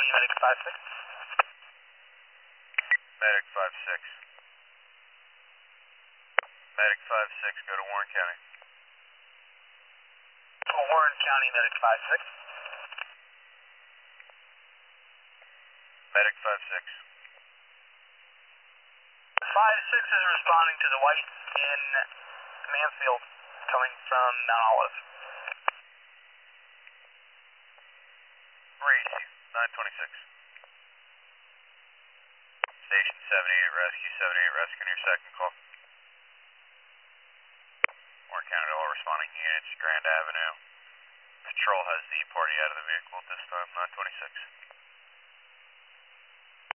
County, Medic 5-6. Medic 5-6. Medic 5-6, go to Warren County. Warren County, Medic 5-6. Medic 5-6. 5-6 is responding to the white in Mansfield, coming from Mount Olive. Read, 926. Station 78 Rescue, 78 Rescue, your second call. Warren County to all responding units, Grand Avenue. Patrol has the party out of the vehicle at this time, 926.